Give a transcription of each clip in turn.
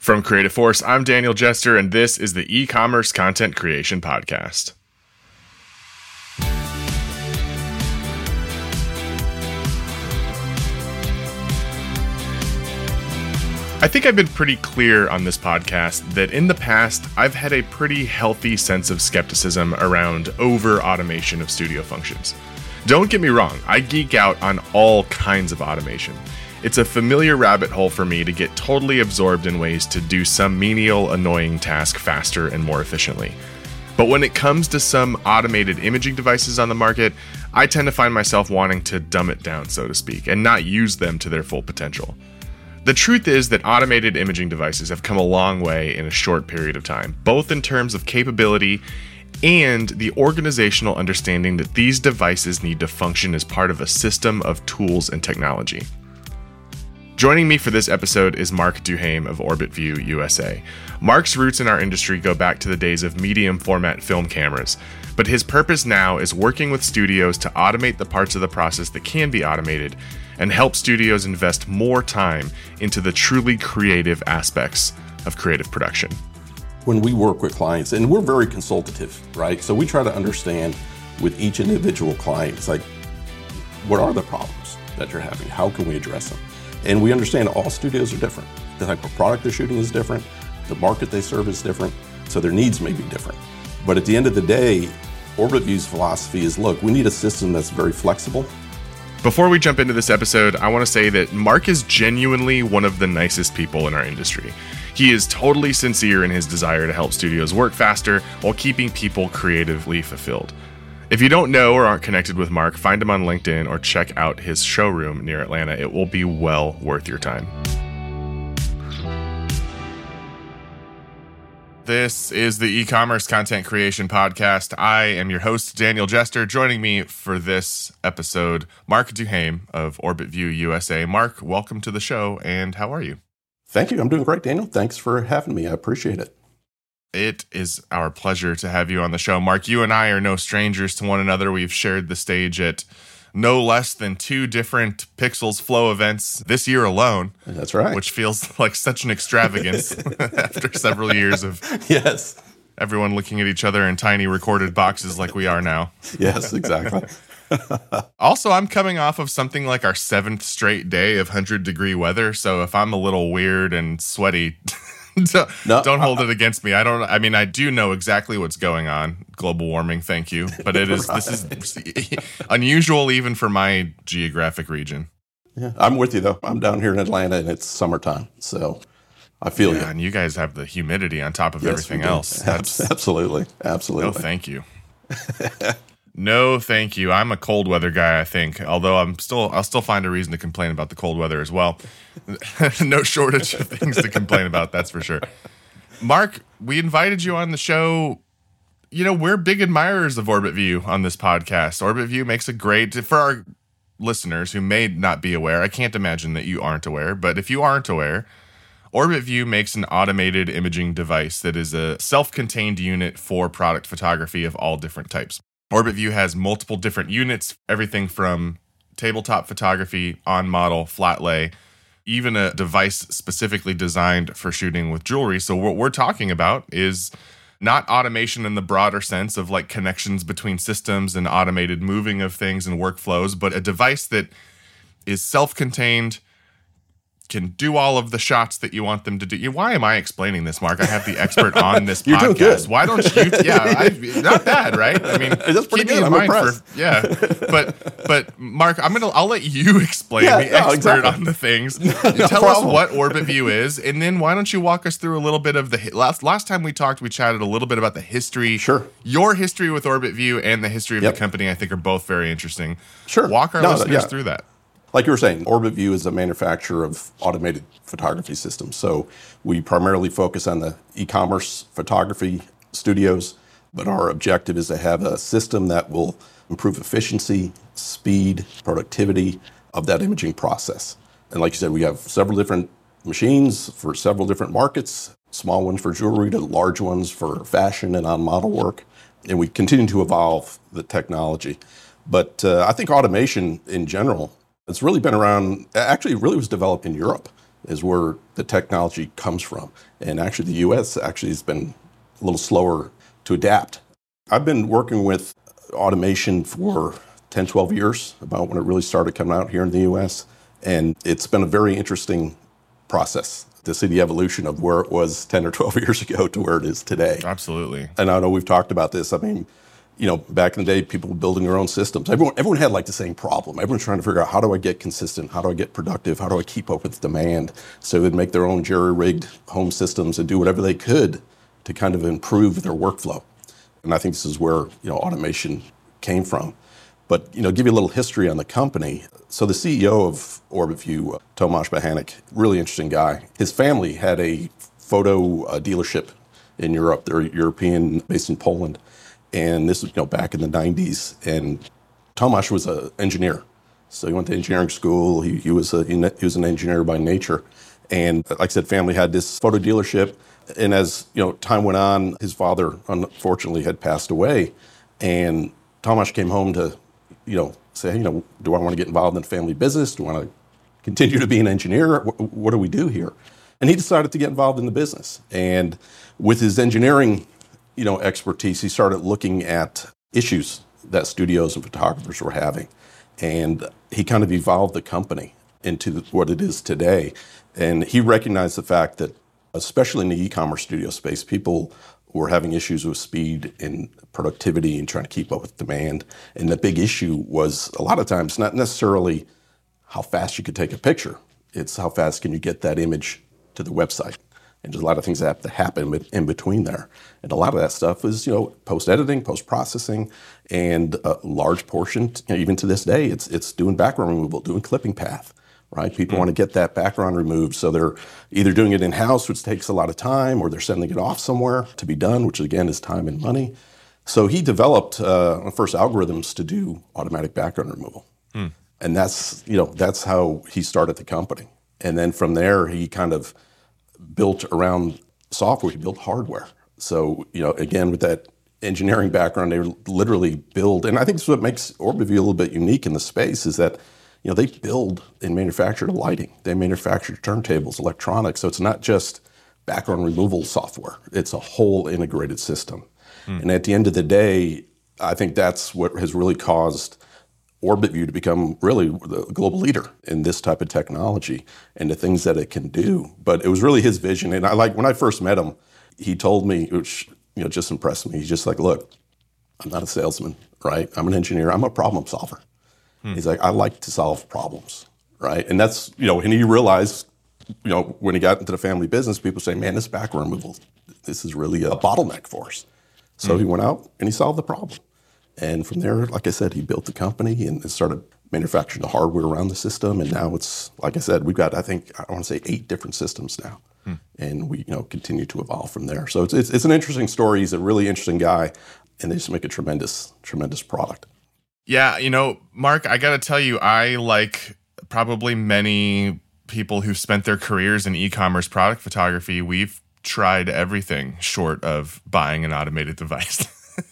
From Creative Force, I'm Daniel Jester, and this is the E-commerce Content Creation Podcast. I think I've been pretty clear on this podcast that in the past, I've had a pretty healthy sense of skepticism around over-automation of studio functions. Don't get me wrong, I geek out on all kinds of automation. It's a familiar rabbit hole for me to get totally absorbed in ways to do some menial, annoying task faster and more efficiently. But when it comes to some automated imaging devices on the market, I tend to find myself wanting to dumb it down, so to speak, and not use them to their full potential. The truth is that automated imaging devices have come a long way in a short period of time, both in terms of capability and the organizational understanding that these devices need to function as part of a system of tools and technology. Joining me for this episode is Mark Duhame of OrbitView USA. Mark's roots in our industry go back to the days of medium format film cameras, but his purpose now is working with studios to automate the parts of the process that can be automated and help studios invest more time into the truly creative aspects of creative production. When we work with clients, and we're very consultative, right? So we try to understand with each individual client, it's like, what are the problems that you're having? How can we address them? And we understand all studios are different. The type of product they're shooting is different. The market they serve is different. So their needs may be different. But at the end of the day, OrbitView's philosophy is, look, we need a system that's very flexible. Before we jump into this episode, I want to say that Mark is genuinely one of the nicest people in our industry. He is totally sincere in his desire to help studios work faster while keeping people creatively fulfilled. If you don't know or aren't connected with Mark, find him on LinkedIn or check out his showroom near Atlanta. It will be well worth your time. This is the E-commerce Content Creation Podcast. I am your host, Daniel Jester. Joining me for this episode, Mark Duhame of OrbitView USA. Mark, welcome to the show, and how are you? Thank you. I'm doing great, Daniel. Thanks for having me. I appreciate it. It is our pleasure to have you on the show. Mark, you and I are no strangers to one another. We've shared the stage at no less than 2 different Pixels Flow events this year alone. That's right. Which feels like such an extravagance after several years of yes, everyone looking at each other in tiny recorded boxes like we are now. Yes, exactly. Also, I'm coming off of something like our 7th straight day of 100-degree weather, so if I'm a little weird and sweaty, don't hold it against me. I do know exactly what's going on. Global warming, thank you. But this is unusual even for my geographic region. Yeah, I'm with you though. I'm down here in Atlanta and it's summertime. So I feel you. And you guys have the humidity on top of everything else. Absolutely. No, thank you. No, thank you. I'm a cold weather guy, I think. Although I'll still find a reason to complain about the cold weather as well. No shortage of things to complain about, that's for sure. Mark, we invited you on the show. You know, we're big admirers of OrbitView on this podcast. OrbitView makes a great, for our listeners who may not be aware, I can't imagine that you aren't aware, but if you aren't aware, OrbitView makes an automated imaging device that is a self-contained unit for product photography of all different types. OrbitView has multiple different units, everything from tabletop photography, on-model, flat lay, even a device specifically designed for shooting with jewelry. So what we're talking about is not automation in the broader sense of like connections between systems and automated moving of things and workflows, but a device that is self-contained, can do all of the shots that you want them to do. Why am I explaining this, Mark? I have the expert on this You're podcast. Doing good. Why don't you? Yeah, not bad, right? I mean, that's pretty good. I'm impressed. But Mark, I'll let you explain. Expert on the things. Tell us what OrbitView is, and then why don't you walk us through a little bit of the last time we talked, we chatted a little bit about the history. Sure. Your history with OrbitView and the history of the company, I think, are both very interesting. Sure. Walk our listeners through that. Like you were saying, OrbitView is a manufacturer of automated photography systems. So we primarily focus on the e-commerce photography studios, but our objective is to have a system that will improve efficiency, speed, productivity of that imaging process. And like you said, we have several different machines for several different markets, small ones for jewelry to large ones for fashion and on-model work. And we continue to evolve the technology. But I think automation in general, it's really been around, actually it really was developed in Europe. is where the technology comes from. And actually the US actually has been a little slower to adapt. I've been working with automation for 10, 12 years, about when it really started coming out here in the US. And it's been a very interesting process to see the evolution of where it was 10 or 12 years ago to where it is today. Absolutely. And I know we've talked about this. I mean, back in the day, people were building their own systems. Everyone had like the same problem. Everyone's trying to figure out, how do I get consistent? How do I get productive? How do I keep up with demand? So they'd make their own jerry-rigged home systems and do whatever they could to kind of improve their workflow. And I think this is where, automation came from. But, give you a little history on the company. So the CEO of OrbitView, Tomasz Bachanek, really interesting guy. His family had a photo dealership in Europe. They're European, based in Poland. And this was, back in the 90s. And Tomasz was an engineer. So he went to engineering school. He was an engineer by nature. And like I said, family had this photo dealership. And as, time went on, his father, unfortunately, had passed away. And Tomasz came home to, say, do I want to get involved in family business? Do I want to continue to be an engineer? What do we do here? And he decided to get involved in the business. And with his engineering, expertise, he started looking at issues that studios and photographers were having. And he kind of evolved the company into what it is today. And he recognized the fact that, especially in the e-commerce studio space, people were having issues with speed and productivity and trying to keep up with demand. And the big issue was, a lot of times, not necessarily how fast you could take a picture. It's how fast can you get that image to the website. And there's a lot of things that have to happen in between there. And a lot of that stuff is, post-editing, post-processing, and a large portion, even to this day, it's doing background removal, doing clipping path, right? People want to get that background removed, so they're either doing it in-house, which takes a lot of time, or they're sending it off somewhere to be done, which again is time and money. So he developed the first algorithms to do automatic background removal. And that's how he started the company. And then from there, he kind of built around software, he built hardware. So, again, with that engineering background, they literally build, and I think this is what makes OrbitView a little bit unique in the space, is that, they build and manufacture the lighting. They manufacture turntables, electronics. So it's not just background removal software. It's a whole integrated system. And at the end of the day, I think that's what has really caused OrbitView to become really the global leader in this type of technology and the things that it can do. But it was really his vision. And when I first met him, he told me, which just impressed me. He's just like, look, I'm not a salesman, right? I'm an engineer. I'm a problem solver. He's like, I like to solve problems, right? And that's, and he realized, when he got into the family business, people say, man, this background removal, this is really a bottleneck for us. So he went out and he solved the problem. And from there, like I said, he built the company and started manufacturing the hardware around the system. And now it's, like I said, we've got, I want to say 8 different systems now. And we, continue to evolve from there. So it's an interesting story. He's a really interesting guy, and they just make a tremendous, tremendous product. Yeah, Mark, I got to tell you, I, like probably many people who've spent their careers in e-commerce product photography, we've tried everything short of buying an automated device.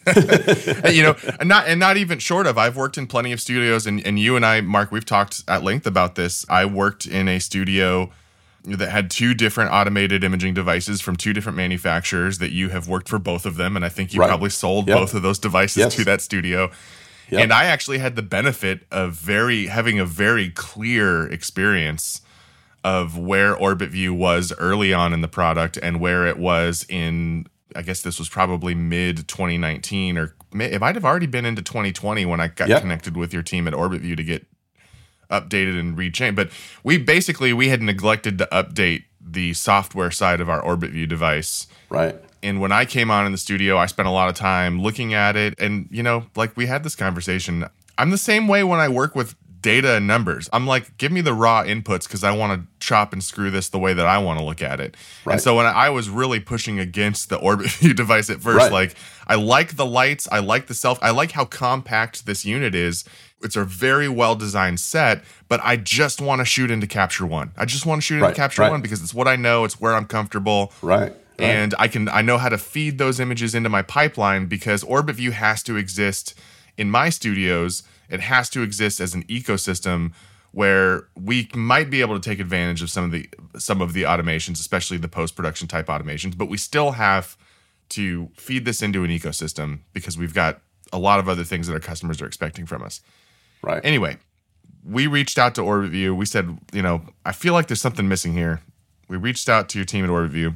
and not even short of. I've worked in plenty of studios, and you and I, Mark, we've talked at length about this. I worked in a studio that had 2 different automated imaging devices from 2 different manufacturers. That you have worked for both of them, and I think you probably sold both of those devices to that studio. Yep. And I actually had the benefit of having a very clear experience of where OrbitView was early on in the product and where it was in, I guess this was probably mid 2019, or it might have already been into 2020 when I got connected with your team at OrbitView to get updated and rechained. But we had neglected to update the software side of our OrbitView device. Right. And when I came on in the studio, I spent a lot of time looking at it. And, like we had this conversation, I'm the same way when I work with data and numbers. I'm like, give me the raw inputs because I want to chop and screw this the way that I want to look at it. Right. And so when I was really pushing against the OrbitView device at first, like, I like the lights, I like I like how compact this unit is. It's a very well-designed set, but I just want to shoot into Capture One. I just want to shoot into Capture One because it's what I know, it's where I'm comfortable. Right. And I know how to feed those images into my pipeline because OrbitView has to exist in my studios. It has to exist as an ecosystem where we might be able to take advantage of some of the automations, especially the post-production type automations, but we still have to feed this into an ecosystem because we've got a lot of other things that our customers are expecting from us. Right. Anyway, we reached out to OrbitView. We said, I feel like there's something missing here. We reached out to your team at OrbitView.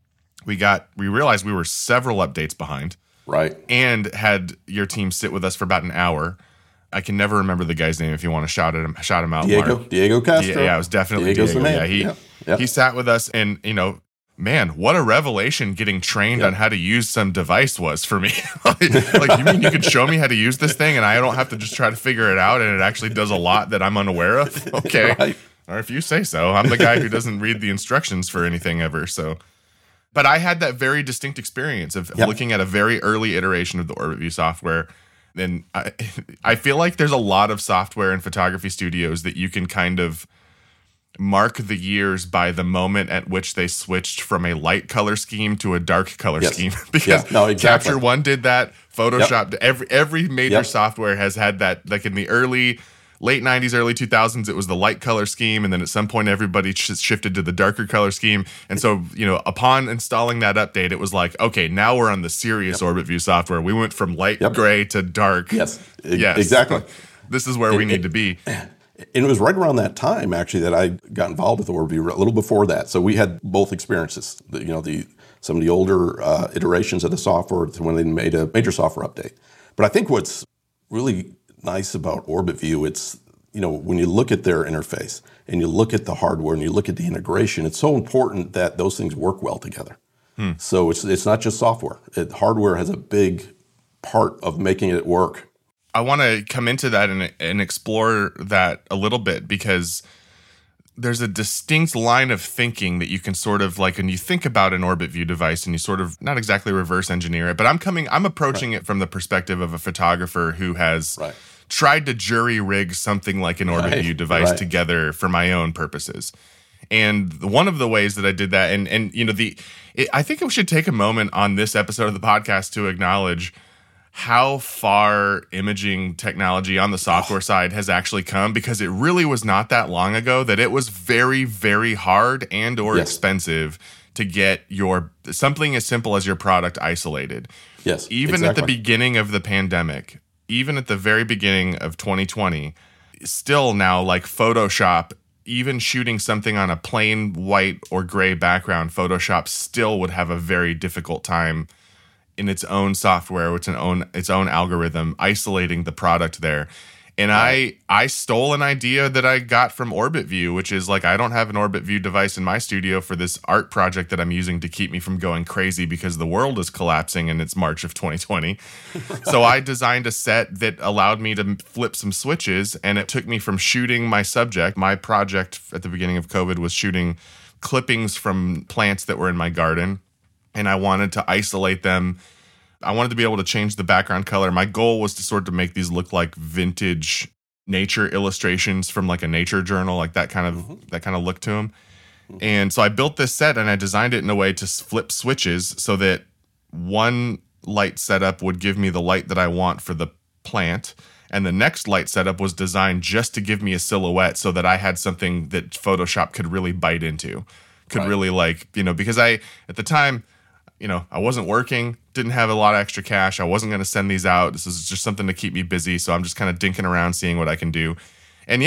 We realized we were several updates behind. Right. And had your team sit with us for about an hour. I can never remember the guy's name. If you want to shout him out. Diego Castro. Yeah, it was definitely Diego's Diego. the man. He sat with us, and man, what a revelation getting trained on how to use some device was for me. Like, you mean you can show me how to use this thing and I don't have to just try to figure it out and it actually does a lot that I'm unaware of? Okay. Right. Or if you say so. I'm the guy who doesn't read the instructions for anything ever, so. But I had that very distinct experience of looking at a very early iteration of the OrbitView software. And I feel like there's a lot of software in photography studios that you can kind of mark the years by the moment at which they switched from a light color scheme to a dark color scheme. Because Capture One did that. Photoshop, every major software has had that. Like in the late 90s, early 2000s, it was the light color scheme. And then at some point, everybody shifted to the darker color scheme. And so, upon installing that update, it was like, okay, now we're on the serious OrbitView software. We went from light gray to dark. Yes, exactly. This is where we need to be. And it was right around that time, actually, that I got involved with OrbitView, a little before that. So we had both experiences, some of the older iterations of the software when they made a major software update. But I think what's really nice about OrbitView, it's, when you look at their interface and you look at the hardware and you look at the integration, it's so important that those things work well together. So it's not just software. Hardware has a big part of making it work. I want to come into that and explore that a little bit, because there's a distinct line of thinking that you can sort of like, and you think about an OrbitView device and you sort of not exactly reverse engineer it, but I'm approaching it from the perspective of a photographer who has tried to jury rig something like an OrbitView device together for my own purposes. And one of the ways that I did that, I think we should take a moment on this episode of the podcast to acknowledge how far imaging technology on the software side has actually come, because it really was not that long ago that it was very, very hard and or expensive to get something as simple as your product isolated. Yes, even at the beginning of the pandemic, even at the very beginning of 2020, still now, like Photoshop, even shooting something on a plain white or gray background, Photoshop still would have a very difficult time in its own software, its own algorithm, isolating the product there. And I stole an idea that I got from OrbitView, which is like, I don't have an OrbitView device in my studio for this art project that I'm using to keep me from going crazy because the world is collapsing and it's March of 2020. So I designed a set that allowed me to flip some switches, and it took me from shooting my subject. My project at the beginning of COVID was shooting clippings from plants that were in my garden, and I wanted to isolate them. I wanted to be able to change the background color. My goal was to sort of make these look like vintage nature illustrations from like a nature journal, like that kind of look to them. And so I built this set and I designed it in a way to flip switches so that one light setup would give me the light that I want for the plant, and the next light setup was designed just to give me a silhouette so that I had something that Photoshop could really bite into, really because at the time, I wasn't working, didn't have a lot of extra cash. I wasn't going to send these out. This is just something to keep me busy. So I'm just kind of dinking around, seeing what I can do. And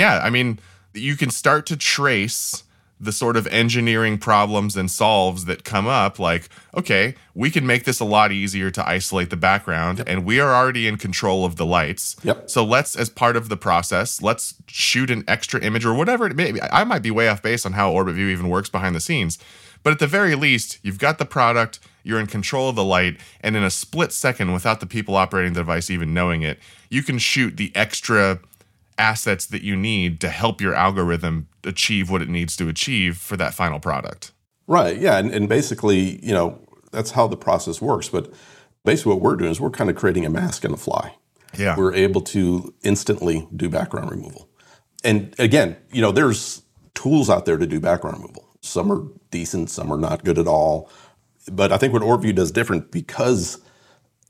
you can start to trace the sort of engineering problems and solves that come up. Like, okay, we can make this a lot easier to isolate the background, and we are already in control of the lights. So let's, as part of the process, let's shoot an extra image or whatever it may be. I might be way off base on how OrbitView even works behind the scenes. But at the very least, you've got the product, you're in control of the light, and in a split second, without the people operating the device even knowing it, you can shoot the extra assets that you need to help your algorithm achieve what it needs to achieve for that final product. Right, yeah, and basically, that's how the process works. But basically what we're doing is we're kind of creating a mask on the fly. Yeah. We're able to instantly do background removal. And again, there's tools out there to do background removal. Some are decent, some are not good at all. But I think what OrbitView does different, because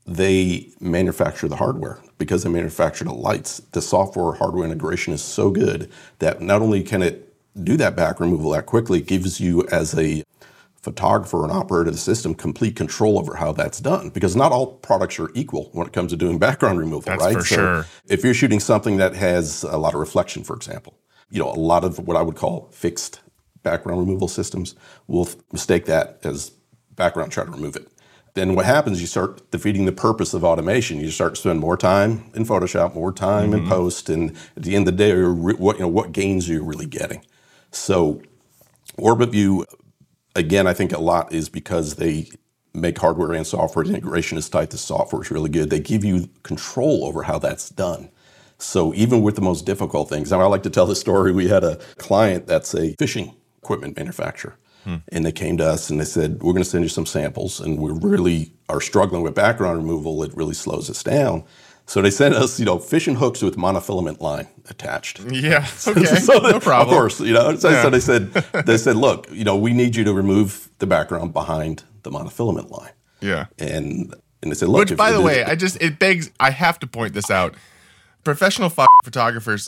they manufacture the hardware. Because they manufacture the lights, the software hardware integration is so good that not only can it do that back removal that quickly, it gives you as a photographer and operator of the system complete control over how that's done. Because not all products are equal when it comes to doing background removal, that's right? For sure. If you're shooting something that has a lot of reflection, for example, a lot of what I would call fixed background removal systems will mistake that as background, try to remove it. Then what happens, you start defeating the purpose of automation. You start to spend more time in Photoshop, more time in post, and at the end of the day, what gains are you really getting? So OrbitView, again, I think a lot is because they make hardware and software. The integration is tight. The software is really good. They give you control over how that's done. So even with the most difficult things, I like to tell this story. We had a client that's a fishing equipment manufacturer. And they came to us and they said, we're going to send you some samples, and we really are struggling with background removal. It really slows us down. So they sent us, fishing hooks with monofilament line attached. Yeah, okay, so no problem. Of course, So they said, look, we need you to remove the background behind the monofilament line. Yeah. And they said, look. Which, by the way, I have to point this out. Professional photographers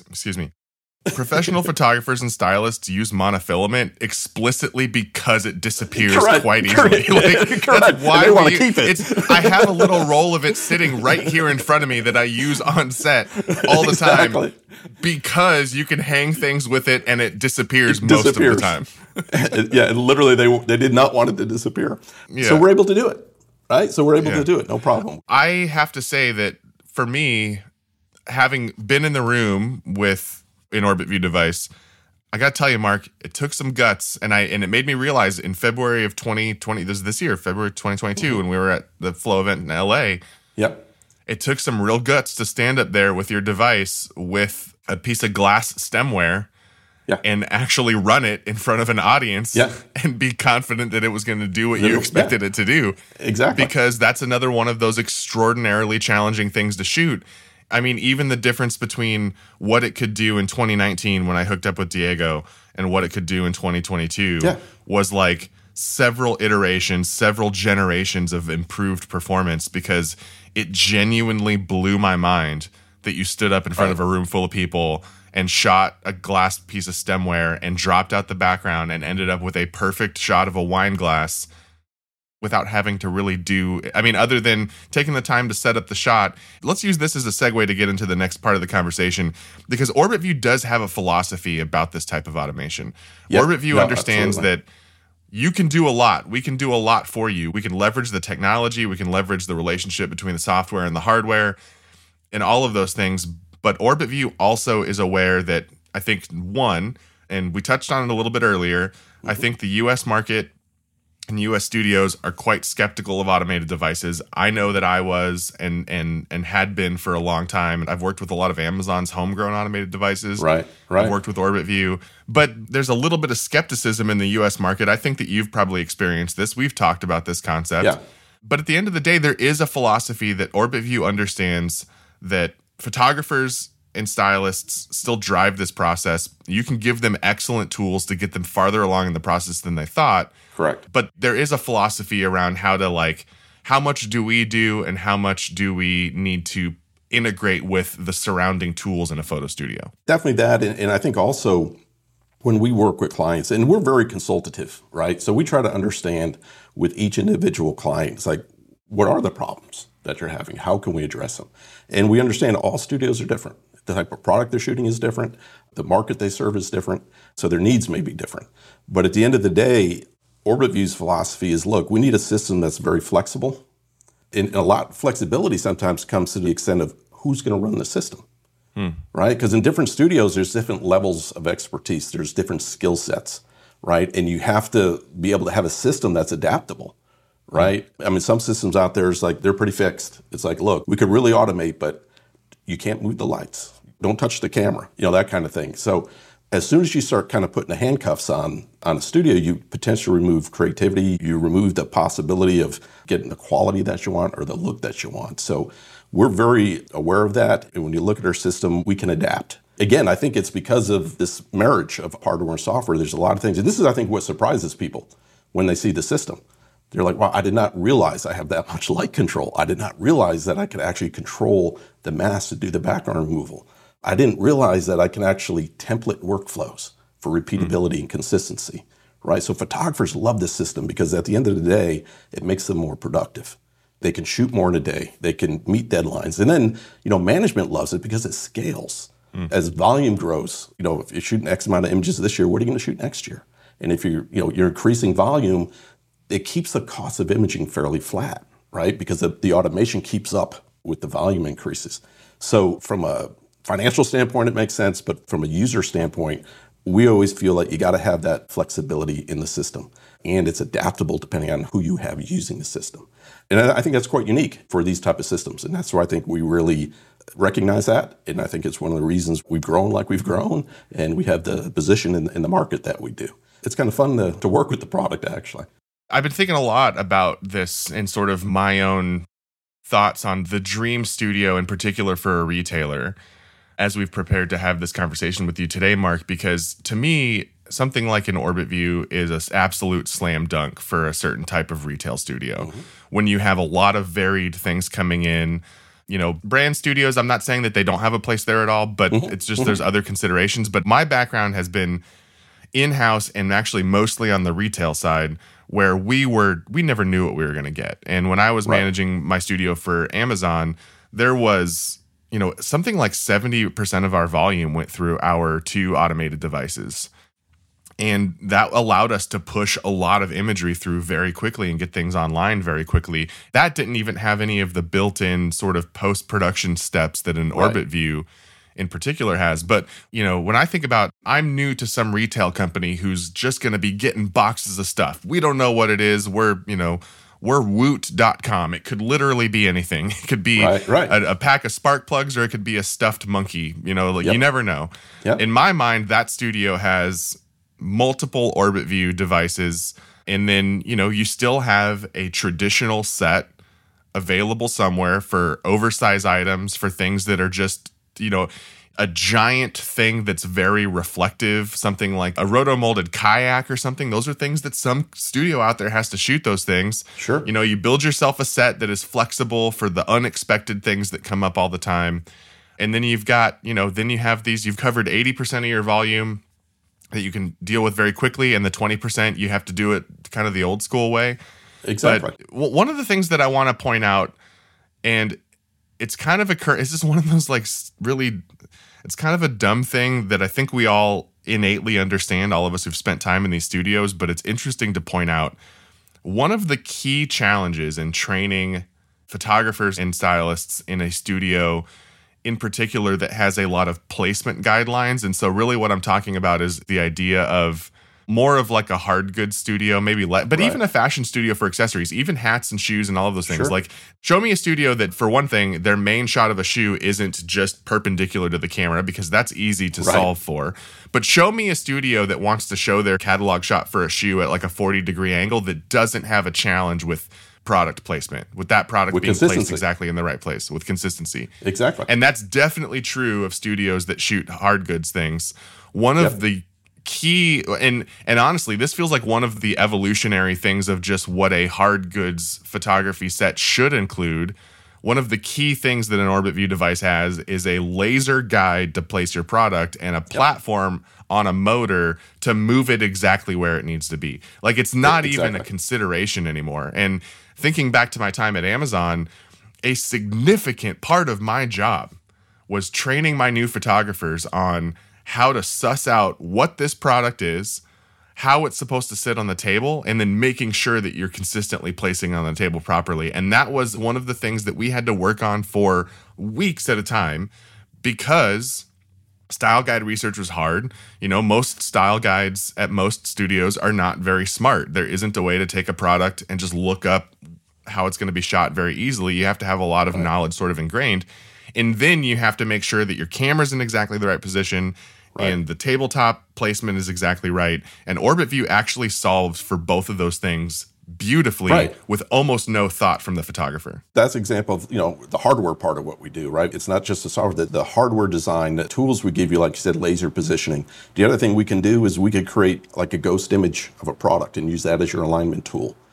and stylists use monofilament explicitly because it disappears quite easily. Correct. That's why they want to keep it. I have a little roll of it sitting right here in front of me that I use on set all the time because you can hang things with it and it disappears most of the time. Yeah, literally they did not want it to disappear. Yeah. So we're able to do it, right? So we're able to do it, no problem. I have to say that for me, having been in the room with an OrbitView device, I got to tell you, Mark, it took some guts, and it made me realize in February of 2020, this year, February 2022, when we were at the Flow event in LA. Yep. It took some real guts to stand up there with your device with a piece of glass stemware and actually run it in front of an audience and be confident that it was going to do what you expected it to do. Exactly. Because that's another one of those extraordinarily challenging things to shoot. I mean, even the difference between what it could do in 2019 when I hooked up with Diego and what it could do in 2022 was like several iterations, several generations of improved performance, because it genuinely blew my mind that you stood up in front of a room full of people and shot a glass piece of stemware and dropped out the background and ended up with a perfect shot of a wine glass without having to really other than taking the time to set up the shot. Let's use this as a segue to get into the next part of the conversation, because OrbitView does have a philosophy about this type of automation. OrbitView understands that you can do a lot. We can do a lot for you. We can leverage the technology. We can leverage the relationship between the software and the hardware and all of those things. But OrbitView also is aware that, I think, one, and we touched on it a little bit earlier, I think the U.S. market and U.S. studios are quite skeptical of automated devices. I know that I was and had been for a long time. I've worked with a lot of Amazon's homegrown automated devices. Right. I've worked with OrbitView. But there's a little bit of skepticism in the U.S. market. I think that you've probably experienced this. We've talked about this concept. Yeah. But at the end of the day, there is a philosophy that OrbitView understands that photographers and stylists still drive this process. You can give them excellent tools to get them farther along in the process than they thought. Correct. But there is a philosophy around how much do we do and how much do we need to integrate with the surrounding tools in a photo studio. Definitely that. And I think also when we work with clients, and we're very consultative, right? So we try to understand with each individual client, it's like, what are the problems that you're having? How can we address them? And we understand all studios are different. The type of product they're shooting is different. The market they serve is different. So their needs may be different. But at the end of the day, OrbitView's philosophy is, look, we need a system that's very flexible. And a lot of flexibility sometimes comes to the extent of who's going to run the system, right? Because in different studios, there's different levels of expertise. There's different skill sets, right? And you have to be able to have a system that's adaptable, right? I mean, some systems out there is like, they're pretty fixed. It's like, look, we could really automate, but you can't move the lights. Don't touch the camera, that kind of thing. So as soon as you start kind of putting the handcuffs on a studio, you potentially remove creativity. You remove the possibility of getting the quality that you want or the look that you want. So we're very aware of that. And when you look at our system, we can adapt. Again, I think it's because of this marriage of hardware and software. There's a lot of things. And this is, I think, what surprises people when they see the system. They're like, well, I did not realize I have that much light control. I did not realize that I could actually control the mask to do the background removal. I didn't realize that I can actually template workflows for repeatability and consistency, right? So photographers love this system because at the end of the day, it makes them more productive. They can shoot more in a day. They can meet deadlines. And then, management loves it because it scales. As volume grows, if you're shooting X amount of images this year, what are you going to shoot next year? And if you're increasing volume, it keeps the cost of imaging fairly flat, right? Because the automation keeps up with the volume increases. So from a financial standpoint, it makes sense. But from a user standpoint, we always feel like you got to have that flexibility in the system. And it's adaptable depending on who you have using the system. And I think that's quite unique for these type of systems. And that's why I think we really recognize that. And I think it's one of the reasons we've grown like we've grown. And we have the position in the market that we do. It's kind of fun to work with the product, actually. I've been thinking a lot about this and sort of my own thoughts on the dream studio in particular for a retailer as we've prepared to have this conversation with you today, Mark, because to me, something like an Orbit View is an absolute slam dunk for a certain type of retail studio. Mm-hmm. When you have a lot of varied things coming in, brand studios, I'm not saying that they don't have a place there at all, but it's just there's other considerations. But my background has been in-house and actually mostly on the retail side, where we never knew what we were going to get. And when I was managing my studio for Amazon, there was, something like 70% of our volume went through our 2 automated devices. And that allowed us to push a lot of imagery through very quickly and get things online very quickly. That didn't even have any of the built-in sort of post-production steps that an Orbit View in particular has. But, when I think about, I'm new to some retail company who's just going to be getting boxes of stuff. We don't know what it is. We're Woot.com. It could literally be anything. It could be a pack of spark plugs, or it could be a stuffed monkey. You never know. Yep. In my mind, that studio has multiple Orbit View devices. And then, you still have a traditional set available somewhere for oversized items, for things that are just, a giant thing that's very reflective, something like a roto-molded kayak or something. Those are things that some studio out there has to shoot those things. Sure. You build yourself a set that is flexible for the unexpected things that come up all the time. And then you've got, then you have these, you've covered 80% of your volume that you can deal with very quickly. And the 20%, you have to do it kind of the old school way. Exactly. But one of the things that I want to point out, and it's kind of it's just one of those really, it's kind of a dumb thing that I think we all innately understand, all of us who've spent time in these studios, but it's interesting to point out. One of the key challenges in training photographers and stylists in a studio in particular that has a lot of placement guidelines. And so really what I'm talking about is the idea of more of like a hard goods studio, but even a fashion studio for accessories, even hats and shoes and all of those things. Sure. Show me a studio that, for one thing, their main shot of a shoe isn't just perpendicular to the camera, because that's easy to solve for. But show me a studio that wants to show their catalog shot for a shoe at like a 40-degree angle that doesn't have a challenge with product placement, with that product being placed exactly in the right place, with consistency. Exactly. And that's definitely true of studios that shoot hard goods things. One of the key, and honestly, this feels like one of the evolutionary things of just what a hard goods photography set should include. One of the key things that an Orbit View device has is a laser guide to place your product and a platform on a motor to move it exactly where it needs to be. It's not even a consideration anymore. And thinking back to my time at Amazon, a significant part of my job was training my new photographers on how to suss out what this product is, how it's supposed to sit on the table, and then making sure that you're consistently placing it on the table properly. And that was one of the things that we had to work on for weeks at a time, because style guide research was hard. Most style guides at most studios are not very smart. There isn't a way to take a product and just look up how it's going to be shot very easily. You have to have a lot of knowledge sort of ingrained. And then you have to make sure that your camera's in exactly the right position, and the tabletop placement is exactly right. And Orbit View actually solves for both of those things beautifully with almost no thought from the photographer. That's an example of, the hardware part of what we do, right? It's not just the software, the hardware design, the tools we give you, like you said, laser positioning. The other thing we can do is we could create like a ghost image of a product and use that as your alignment tool.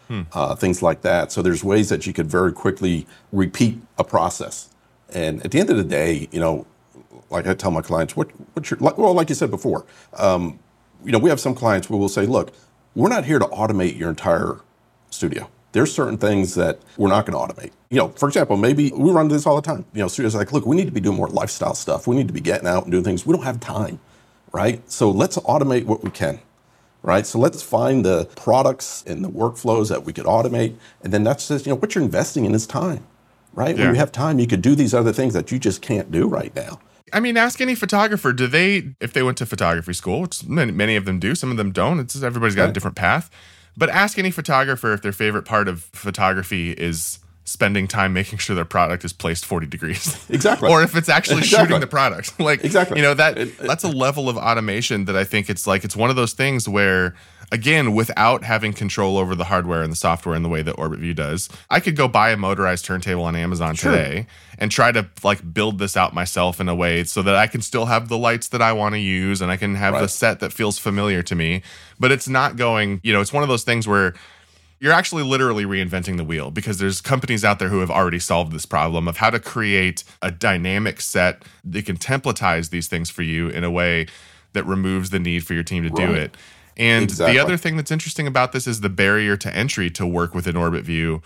things like that. So there's ways that you could very quickly repeat a process. And at the end of the day, like I tell my clients, what's your, well, like you said before, we have some clients where we'll say, look, we're not here to automate your entire studio. There's certain things that we're not going to automate. For example, maybe we run into this all the time. Studios are like, look, we need to be doing more lifestyle stuff. We need to be getting out and doing things. We don't have time, right? So let's automate what we can, right? So let's find the products and the workflows that we could automate. And then that's just, what you're investing in is time, right? Yeah. When you have time, you could do these other things that you just can't do right now. I mean, ask any photographer, if they went to photography school, which many of them do, some of them don't. Everybody's got a different path. But ask any photographer if their favorite part of photography is spending time making sure their product is placed 40 degrees. Exactly. Or if it's actually shooting the product. Exactly. That's a level of automation that I think it's one of those things where, again, without having control over the hardware and the software in the way that OrbitView does, I could go buy a motorized turntable on Amazon today and try to build this out myself in a way so that I can still have the lights that I want to use and I can have the set that feels familiar to me. But it's not going, it's one of those things where you're actually literally reinventing the wheel, because there's companies out there who have already solved this problem of how to create a dynamic set that can templatize these things for you in a way that removes the need for your team to do it. And the other thing that's interesting about this is the barrier to entry to work within OrbitView.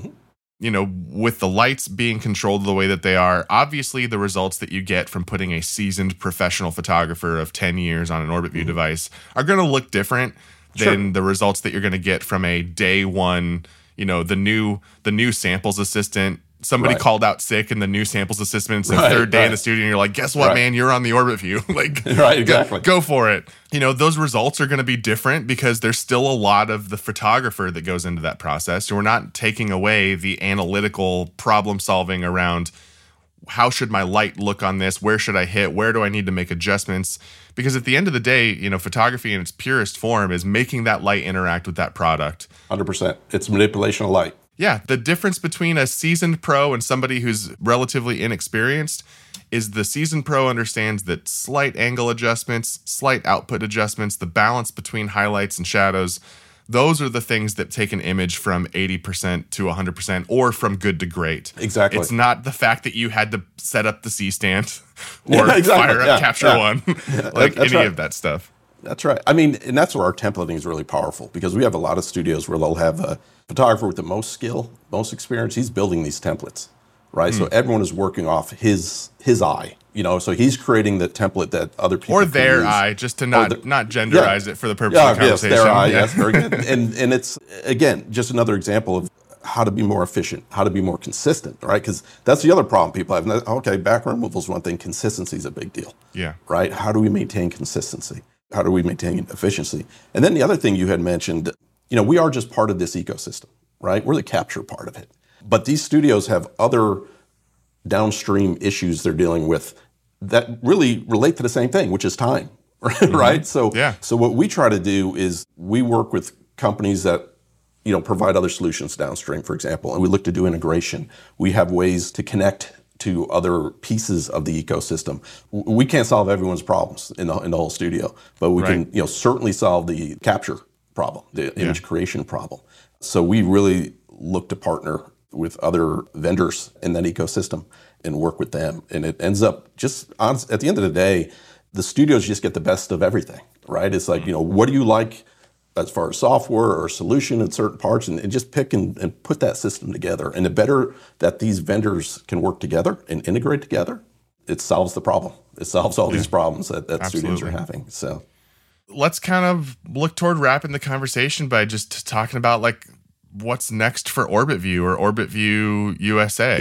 With the lights being controlled the way that they are, obviously the results that you get from putting a seasoned professional photographer of 10 years on an OrbitView device are going to look different than the results that you're going to get from a day one, the new samples assistant. Somebody called out sick and the new samples assistant, the third day in the studio, and you're like, guess what, man, you're on the OrbitView. Right, exactly. Go for it. Those results are going to be different because there's still a lot of the photographer that goes into that process. So we're not taking away the analytical problem solving around how should my light look on this? Where should I hit? Where do I need to make adjustments? Because at the end of the day, photography in its purest form is making that light interact with that product. 100%. It's manipulation of light. Yeah, the difference between a seasoned pro and somebody who's relatively inexperienced is the seasoned pro understands that slight angle adjustments, slight output adjustments, the balance between highlights and shadows, those are the things that take an image from 80% to 100% or from good to great. Exactly. It's not the fact that you had to set up the C-stand or fire up Capture One, any of that stuff. That's right. I mean, and that's where our templating is really powerful, because we have a lot of studios where they'll have a photographer with the most skill, most experience. He's building these templates, right? So everyone is working off his eye, so he's creating the template that other people or their use. eye, just to not genderize it for the purpose of the conversation. Yes, their eye. Yes, very good. And it's, again, just another example of how to be more efficient, how to be more consistent, right? Because that's the other problem people have. Okay, background removal is one thing. Consistency is a big deal. Yeah. Right? How do we maintain consistency? How do we maintain efficiency? And then the other thing you had mentioned, we are just part of this ecosystem, right? We're the capture part of it. But these studios have other downstream issues they're dealing with that really relate to the same thing, which is time, right? So what we try to do is we work with companies that provide other solutions downstream, for example, and we look to do integration. We have ways to connect to other pieces of the ecosystem. We can't solve everyone's problems in the whole studio, but we can certainly solve the capture problem, the image creation problem. So we really look to partner with other vendors in that ecosystem and work with them. And it ends up just, at the end of the day, the studios just get the best of everything, right? It's like, what do you like as far as software or solution in certain parts, and just pick and put that system together. And the better that these vendors can work together and integrate together, it solves the problem. It solves all these problems that studios are having. So let's kind of look toward wrapping the conversation by just talking about what's next for OrbitView or OrbitView USA.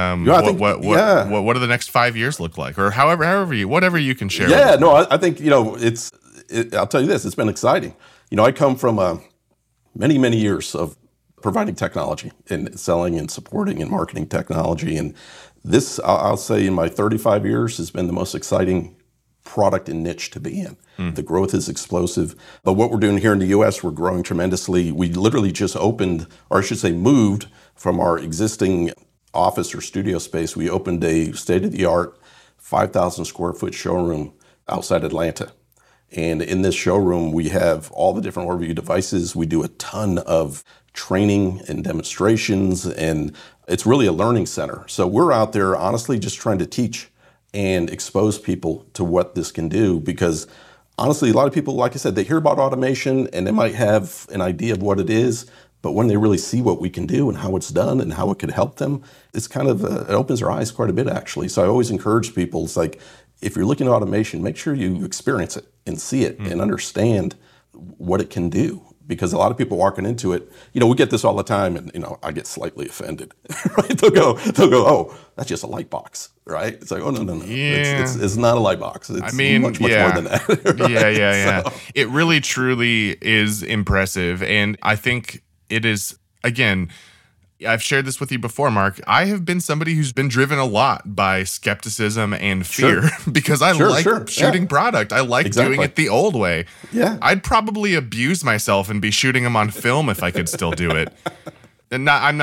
What do the next 5 years look like, or whatever you can share. Yeah, no, I think I'll tell you this, it's been exciting. I come from many, many years of providing technology and selling and supporting and marketing technology. And this, I'll say, in my 35 years has been the most exciting product and niche to be in. The growth is explosive. But what we're doing here in the U.S., we're growing tremendously. We literally just opened, or I should say moved from our existing office or studio space. We opened a state-of-the-art 5,000 square foot showroom outside Atlanta. And in this showroom, we have all the different OrbitView devices. We do a ton of training and demonstrations, and it's really a learning center. So we're out there honestly just trying to teach and expose people to what this can do, because honestly, a lot of people, like I said, they hear about automation and they might have an idea of what it is, but when they really see what we can do and how it's done and how it could help them, it's kind of, it opens their eyes quite a bit, actually. So I always encourage people, it's like, if you're looking at automation, make sure you experience it and see it and understand what it can do. Because a lot of people walking into it, we get this all the time, and I get slightly offended. Right? They'll go, oh, that's just a light box, right? It's like, oh no, yeah. it's not a light box. It's much more than that. Right? Yeah. So. It really truly is impressive, and I think it is, again, I've shared this with you before, Mark. I have been somebody who's been driven a lot by skepticism and fear because I like shooting product. I like doing it the old way. Yeah. I'd probably abuse myself and be shooting them on film if I could still do it. And all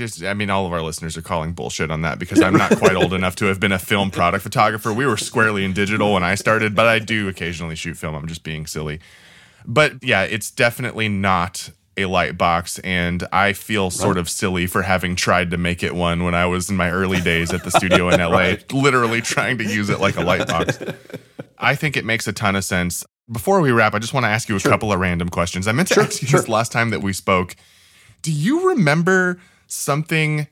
of our listeners are calling bullshit on that because I'm not quite old enough to have been a film product photographer. We were squarely in digital when I started, but I do occasionally shoot film. I'm just being silly. But yeah, it's definitely not a light box, and I feel sort of silly for having tried to make it one when I was in my early days at the studio in LA, literally trying to use it like a light box. I think it makes a ton of sense. Before we wrap, I just want to ask you a couple of random questions. I meant to ask you this last time that we spoke. Do you remember something?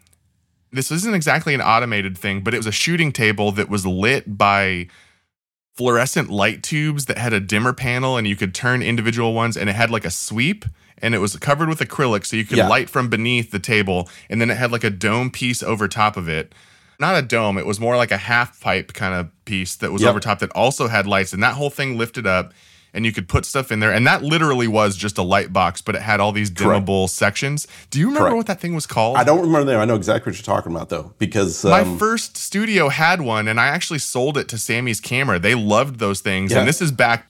This isn't exactly an automated thing, but it was a shooting table that was lit by fluorescent light tubes that had a dimmer panel, and you could turn individual ones, and it had like a sweep, and it was covered with acrylic, so you could light from beneath the table, and then it had like a dome piece over top of it. Not a dome, it was more like a half pipe kind of piece that was over top that also had lights, and that whole thing lifted up, and you could put stuff in there, and that literally was just a light box, but it had all these dimmable sections. Do you remember what that thing was called? I don't remember the name. I know exactly what you're talking about, though, because my first studio had one, and I actually sold it to Sammy's Camera. They loved those things, and this is back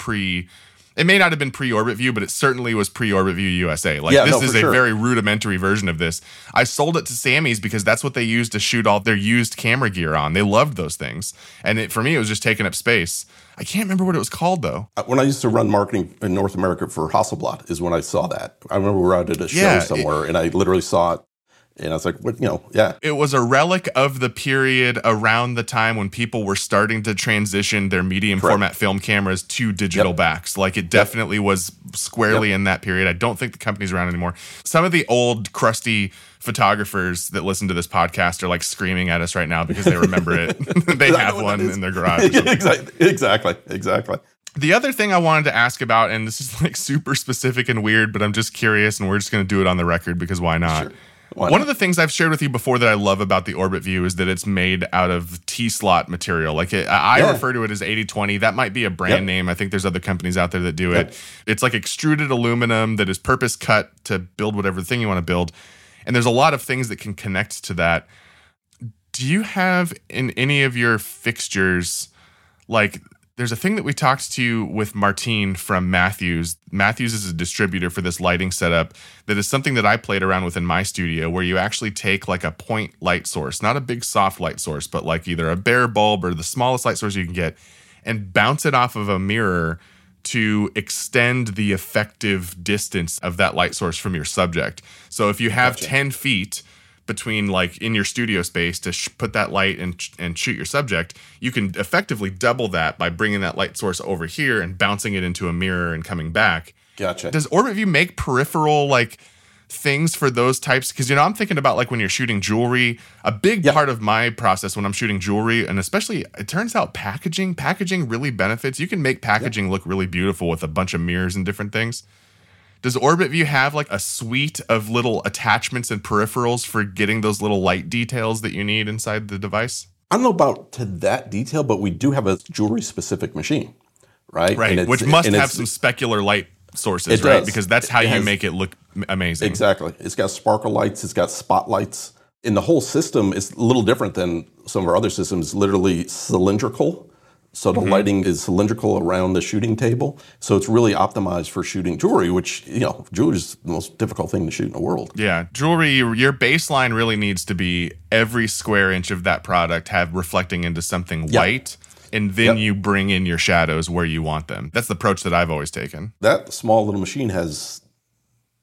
it may not have been pre-Orbit View, but it certainly was pre-Orbit View USA. This is a very rudimentary version of this. I sold it to Sammy's because that's what they used to shoot all their used camera gear on. They loved those things. And for me, it was just taking up space. I can't remember what it was called, though. When I used to run marketing in North America for Hasselblad is when I saw that. I remember we were out at a show somewhere, and I literally saw it. And I was like, It was a relic of the period around the time when people were starting to transition their medium format film cameras to digital backs. Like, it definitely was squarely in that period. I don't think the company's around anymore. Some of the old, crusty photographers that listen to this podcast are like screaming at us right now because they remember it. They have one in their garage. Exactly. The other thing I wanted to ask about, and this is like super specific and weird, but I'm just curious, and we're just going to do it on the record because why not? Sure. One of the things I've shared with you before that I love about the Orbit View is that it's made out of T-slot material. Like I refer to it as 80/20. That might be a brand name. I think there's other companies out there that do it. It's like extruded aluminum that is purpose cut to build whatever thing you want to build. And there's a lot of things that can connect to that. Do you have in any of your fixtures, like, there's a thing that we talked to with Martine from Matthews. Matthews is a distributor for this lighting setup that is something that I played around with in my studio, where you actually take like a point light source, not a big soft light source, but like either a bare bulb or the smallest light source you can get, and bounce it off of a mirror to extend the effective distance of that light source from your subject. So if you have 10 feet between, like, in your studio space to put that light and shoot your subject, you can effectively double that by bringing that light source over here and bouncing it into a mirror and coming back. Gotcha. Does Orbit View make peripheral, like, things for those types? Because, I'm thinking about, like, when you're shooting jewelry, a big part of my process when I'm shooting jewelry, and especially, it turns out packaging really benefits. You can make packaging look really beautiful with a bunch of mirrors and different things. Does Orbit View have like a suite of little attachments and peripherals for getting those little light details that you need inside the device? I don't know about to that detail, but we do have a jewelry-specific machine, right? Right, which must have some specular light sources, right? Because that's how you make it look amazing. Exactly. It's got sparkle lights. It's got spotlights. And the whole system is a little different than some of our other systems, literally cylindrical. So the lighting is cylindrical around the shooting table. So it's really optimized for shooting jewelry, which, jewelry is the most difficult thing to shoot in the world. Yeah. Jewelry, your baseline really needs to be every square inch of that product have reflecting into something white. And then you bring in your shadows where you want them. That's the approach that I've always taken. That small little machine has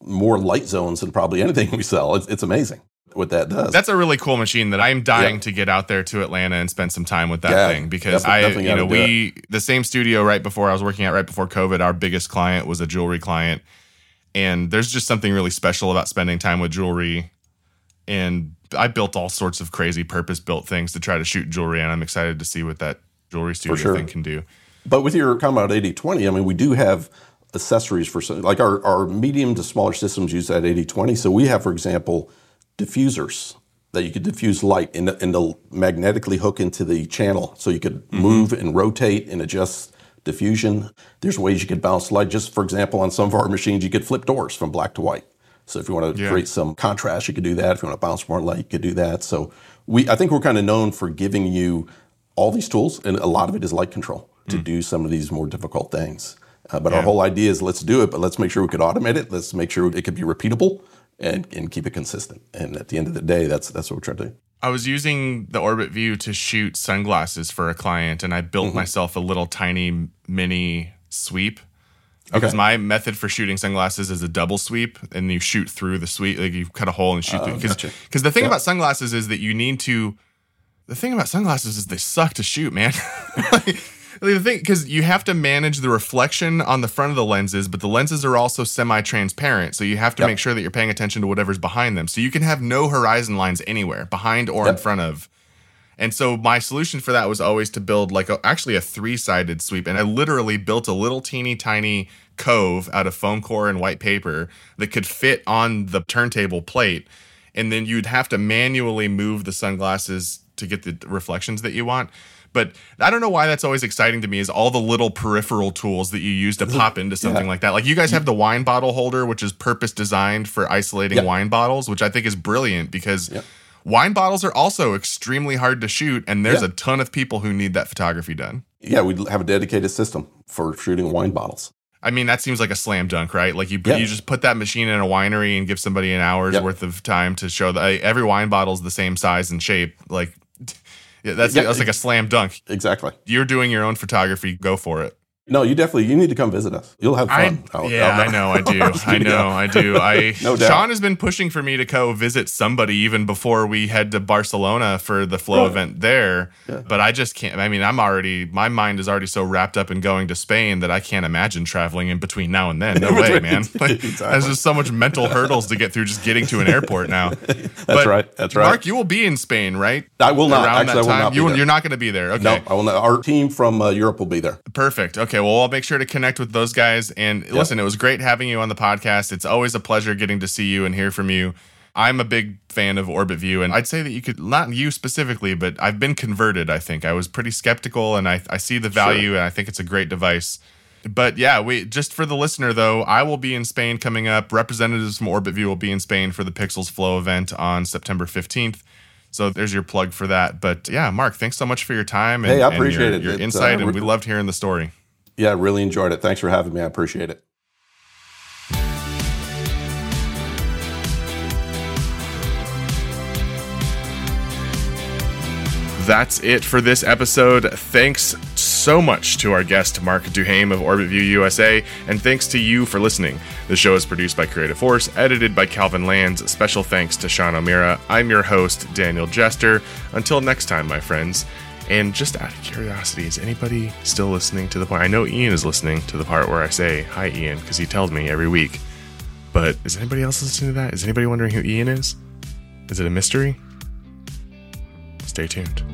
more light zones than probably anything we sell. It's amazing what that does. That's a really cool machine that I'm dying to get out there to Atlanta and spend some time with that thing, because the same studio right before I was working at right before COVID, our biggest client was a jewelry client. And there's just something really special about spending time with jewelry. And I built all sorts of crazy purpose-built things to try to shoot jewelry, and I'm excited to see what that jewelry studio thing can do. But with your comment about 80/20, I mean, we do have accessories for like our medium to smaller systems use that 80/20. So we have, for example, diffusers that you could diffuse light and they'll magnetically hook into the channel. So you could move and rotate and adjust diffusion. There's ways you could bounce light. Just for example, on some of our machines, you could flip doors from black to white. So if you want to create some contrast, you could do that. If you want to bounce more light, you could do that. So I think we're kind of known for giving you all these tools, and a lot of it is light control to do some of these more difficult things. But our whole idea is let's do it, but let's make sure we could automate it. Let's make sure it could be repeatable and keep it consistent. And at the end of the day, that's what we're trying to do. I was using the Orbit View to shoot sunglasses for a client, and I built myself a little tiny mini sweep. Because my method for shooting sunglasses is a double sweep, and you shoot through the sweep. Like you cut a hole and shoot through. Because the thing about sunglasses is that the thing about sunglasses is they suck to shoot, man. The thing, because you have to manage the reflection on the front of the lenses, but the lenses are also semi-transparent, so you have to make sure that you're paying attention to whatever's behind them. So you can have no horizon lines anywhere, behind or in front of. And so my solution for that was always to build actually a 3-sided sweep. And I literally built a little teeny tiny cove out of foam core and white paper that could fit on the turntable plate. And then you'd have to manually move the sunglasses to get the reflections that you want. But I don't know why that's always exciting to me, is all the little peripheral tools that you use to pop into something like that. Like you guys have the wine bottle holder, which is purpose designed for isolating wine bottles, which I think is brilliant because wine bottles are also extremely hard to shoot, and there's a ton of people who need that photography done. Yeah, we have a dedicated system for shooting wine bottles. I mean, that seems like a slam dunk, right? Like you just put that machine in a winery and give somebody an hour's worth of time to show that every wine bottle is the same size and shape. Like that's like a slam dunk. Exactly. You're doing your own photography. Go for it. No, you need to come visit us. You'll have fun. I know I do. No doubt. Sean has been pushing for me to go visit somebody even before we head to Barcelona for the Flow event there. Yeah. But I just can't. I mean, my mind is already so wrapped up in going to Spain that I can't imagine traveling in between now and then. No way, man. There's just so much mental hurdles to get through just getting to an airport now. That's right. Mark, you will be in Spain, right? I will not. Actually, I will not be there. You're not going to be there. Okay. No, I will not. Our team from Europe will be there. Perfect. Okay, well, I'll make sure to connect with those guys. And listen, it was great having you on the podcast. It's always a pleasure getting to see you and hear from you. I'm a big fan of Orbit View, and I'd say that you could, not you specifically, but I've been converted, I think. I was pretty skeptical, and I see the value, and I think it's a great device. But yeah, just for the listener, though, I will be in Spain coming up. Representatives from Orbit View will be in Spain for the Pixels Flow event on September 15th. So there's your plug for that. But yeah, Mark, thanks so much for your time and, I appreciate your insight, and we loved hearing the story. Yeah, I really enjoyed it. Thanks for having me. I appreciate it. That's it for this episode. Thanks so much to our guest, Mark Duhame of Orbit View USA, and thanks to you for listening. The show is produced by Creative Force, edited by Calvin Lands. Special thanks to Sean O'Meara. I'm your host, Daniel Jester. Until next time, my friends. And just out of curiosity, is anybody still listening to the part? I know Ian is listening to the part where I say, hi, Ian, because he tells me every week. But is anybody else listening to that? Is anybody wondering who Ian is? Is it a mystery? Stay tuned.